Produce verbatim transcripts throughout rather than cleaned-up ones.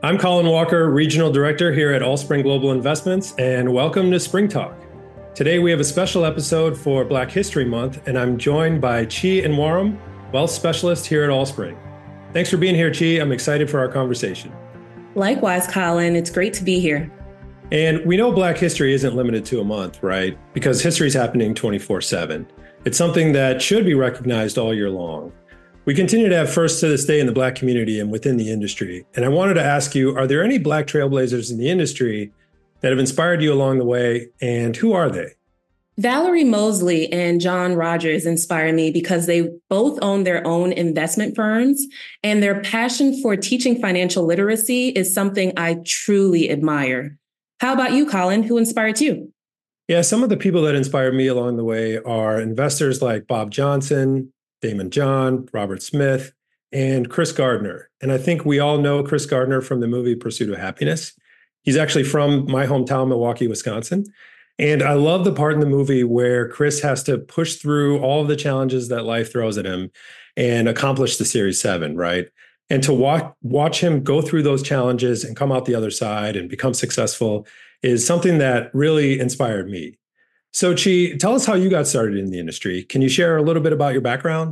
I'm Colin Walker, Regional Director here at Allspring Global Investments, and welcome to Spring Talk. Today we have a special episode for Black History Month, and I'm joined by Chi Enwarum, Wealth Specialist here at Allspring. Thanks for being here, Chi. I'm excited for our conversation. Likewise, Colin. It's great to be here. And we know Black history isn't limited to a month, right? Because history is happening twenty-four seven. It's something that should be recognized all year long. We continue to have firsts to this day in the Black community and within the industry. And I wanted to ask you, are there any Black trailblazers in the industry that have inspired you along the way, and who are they? Valerie Mosley and John Rogers inspire me because they both own their own investment firms, and their passion for teaching financial literacy is something I truly admire. How about you, Colin? Who inspired you? Yeah, some of the people that inspired me along the way are investors like Bob Johnson, Damon John, Robert Smith, and Chris Gardner. And I think we all know Chris Gardner from the movie Pursuit of Happiness. He's actually from my hometown, Milwaukee, Wisconsin. And I love the part in the movie where Chris has to push through all of the challenges that life throws at him and accomplish the Series seven, right? And to watch, watch him go through those challenges and come out the other side and become successful is something that really inspired me. So Chi, tell us how you got started in the industry. Can you share a little bit about your background?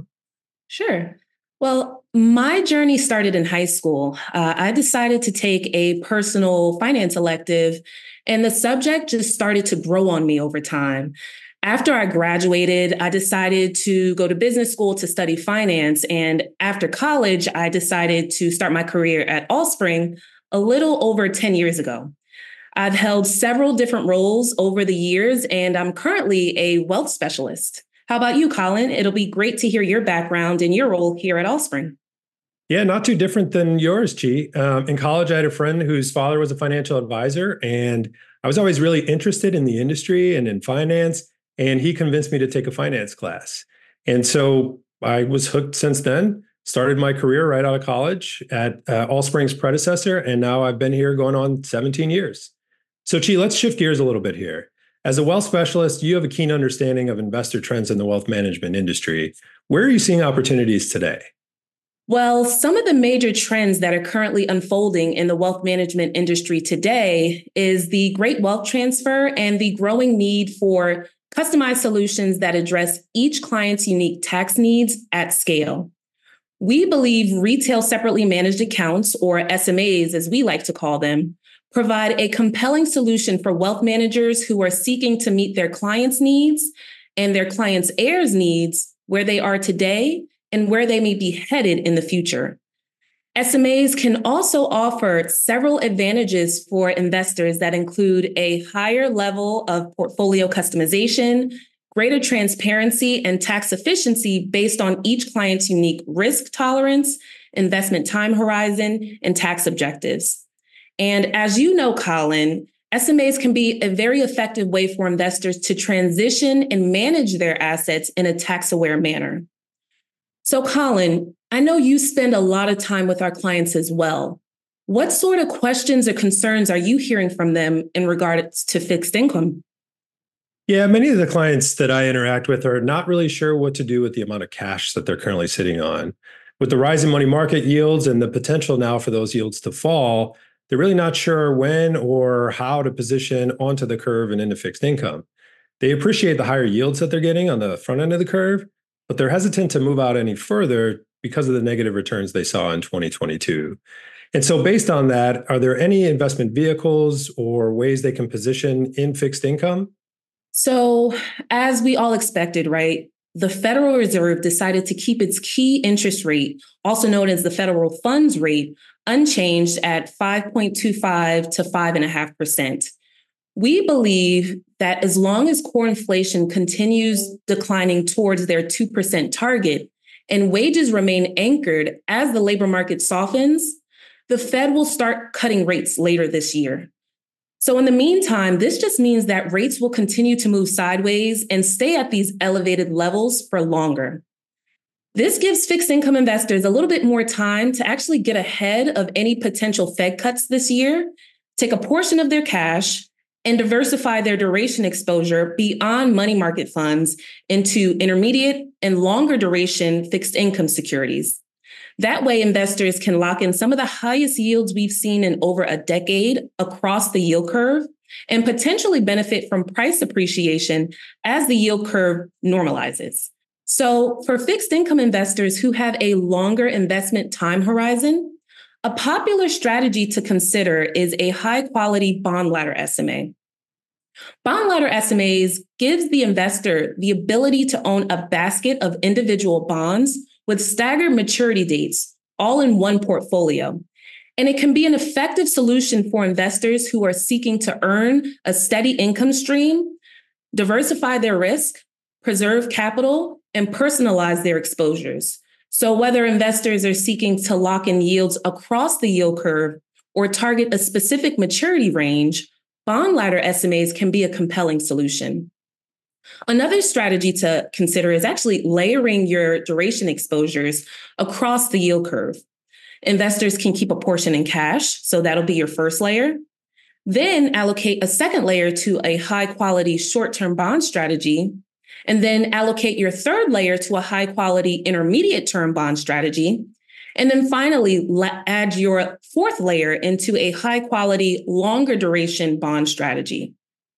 Sure. Well, my journey started in high school. Uh, I decided to take a personal finance elective, and the subject just started to grow on me over time. After I graduated, I decided to go to business school to study finance. And after college, I decided to start my career at Allspring a little over ten years ago. I've held several different roles over the years, and I'm currently a wealth specialist. How about you, Colin? It'll be great to hear your background and your role here at Allspring. Yeah, not too different than yours, Chi. Um, in college, I had a friend whose father was a financial advisor, and I was always really interested in the industry and in finance, and he convinced me to take a finance class. And so I was hooked since then. Started my career right out of college at uh, Allspring's predecessor, and now I've been here going on seventeen years. So Chi, let's shift gears a little bit here. As a wealth specialist, you have a keen understanding of investor trends in the wealth management industry. Where are you seeing opportunities today? Well, some of the major trends that are currently unfolding in the wealth management industry today is the great wealth transfer and the growing need for customized solutions that address each client's unique tax needs at scale. We believe retail separately managed accounts, or S M As as we like to call them, provide a compelling solution for wealth managers who are seeking to meet their clients' needs and their clients' heirs' needs where they are today and where they may be headed in the future. S M As can also offer several advantages for investors that include a higher level of portfolio customization, greater transparency, and tax efficiency based on each client's unique risk tolerance, investment time horizon, and tax objectives. And as you know, Colin, S M As can be a very effective way for investors to transition and manage their assets in a tax-aware manner. So, Colin, I know you spend a lot of time with our clients as well. What sort of questions or concerns are you hearing from them in regards to fixed income? Yeah, many of the clients that I interact with are not really sure what to do with the amount of cash that they're currently sitting on. With the rise in money market yields and the potential now for those yields to fall, they're really not sure when or how to position onto the curve and into fixed income. They appreciate the higher yields that they're getting on the front end of the curve, but they're hesitant to move out any further because of the negative returns they saw in twenty twenty-two. And so based on that, are there any investment vehicles or ways they can position in fixed income? So as we all expected, right, the Federal Reserve decided to keep its key interest rate, also known as the federal funds rate, unchanged at five point two five to five point five percent. We believe that as long as core inflation continues declining towards their two percent target and wages remain anchored as the labor market softens, the Fed will start cutting rates later this year. So in the meantime, this just means that rates will continue to move sideways and stay at these elevated levels for longer. This gives fixed income investors a little bit more time to actually get ahead of any potential Fed cuts this year, take a portion of their cash, and diversify their duration exposure beyond money market funds into intermediate and longer duration fixed income securities. That way, investors can lock in some of the highest yields we've seen in over a decade across the yield curve and potentially benefit from price appreciation as the yield curve normalizes. So for fixed income investors who have a longer investment time horizon, a popular strategy to consider is a high-quality bond ladder S M A. Bond ladder S M As gives the investor the ability to own a basket of individual bonds with staggered maturity dates, all in one portfolio. And it can be an effective solution for investors who are seeking to earn a steady income stream, diversify their risk, preserve capital, and personalize their exposures. So whether investors are seeking to lock in yields across the yield curve or target a specific maturity range, bond ladder S M As can be a compelling solution. Another strategy to consider is actually layering your duration exposures across the yield curve. Investors can keep a portion in cash, so that'll be your first layer. Then allocate a second layer to a high-quality short-term bond strategy, and then allocate your third layer to a high-quality intermediate-term bond strategy. And then finally, la- add your fourth layer into a high-quality, longer duration bond strategy.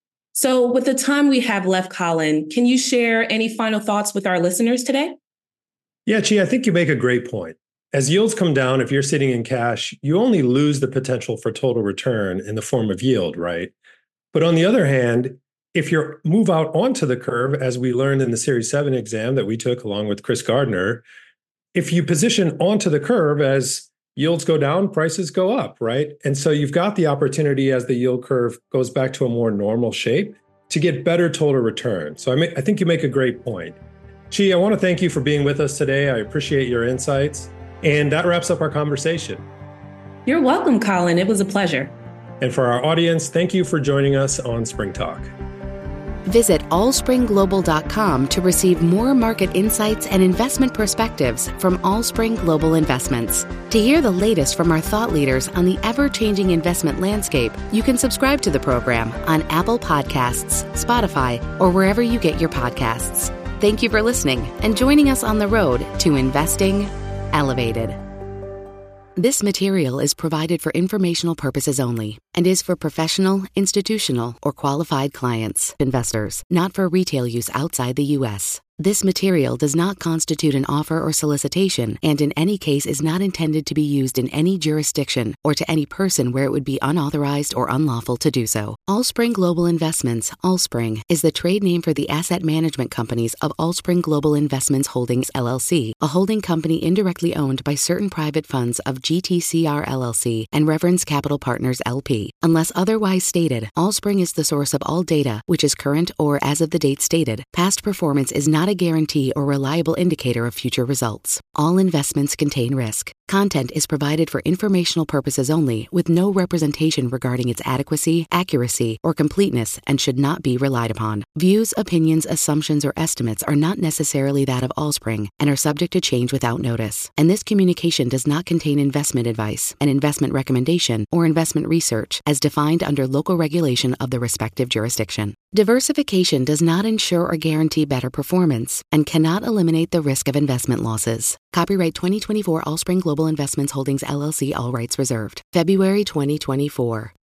So with the time we have left, Colin, can you share any final thoughts with our listeners today? Yeah, Chi, I think you make a great point. As yields come down, if you're sitting in cash, you only lose the potential for total return in the form of yield, right? But on the other hand, if you move out onto the curve, as we learned in the Series seven exam that we took along with Chris Gardner, if you position onto the curve as yields go down, prices go up, right? And so you've got the opportunity as the yield curve goes back to a more normal shape to get better total return. So I, may, I think you make a great point. Chi, I want to thank you for being with us today. I appreciate your insights. And that wraps up our conversation. You're welcome, Colin. It was a pleasure. And for our audience, thank you for joining us on Spring Talk. Visit allspring global dot com to receive more market insights and investment perspectives from Allspring Global Investments. To hear the latest from our thought leaders on the ever-changing investment landscape, you can subscribe to the program on Apple Podcasts, Spotify, or wherever you get your podcasts. Thank you for listening and joining us on the road to Investing Elevated. This material is provided for informational purposes only and is for professional, institutional, or qualified clients, investors, not for retail use outside the U S. This material does not constitute an offer or solicitation and in any case is not intended to be used in any jurisdiction or to any person where it would be unauthorized or unlawful to do so. Allspring Global Investments, Allspring, is the trade name for the asset management companies of Allspring Global Investments Holdings, L L C, a holding company indirectly owned by certain private funds of G T C R, L L C, and Reverence Capital Partners, L P. Unless otherwise stated, Allspring is the source of all data, which is current or as of the date stated. Past performance is not a guarantee or reliable indicator of future results. All investments contain risk. Content is provided for informational purposes only, with no representation regarding its adequacy, accuracy, or completeness, and should not be relied upon. Views, opinions, assumptions, or estimates are not necessarily that of Allspring and are subject to change without notice. And this communication does not contain investment advice, an investment recommendation, or investment research as defined under local regulation of the respective jurisdiction. Diversification does not ensure or guarantee better performance and cannot eliminate the risk of investment losses. Copyright twenty twenty-four Allspring Global Investments Holdings, L L C, all rights reserved. February twenty twenty-four.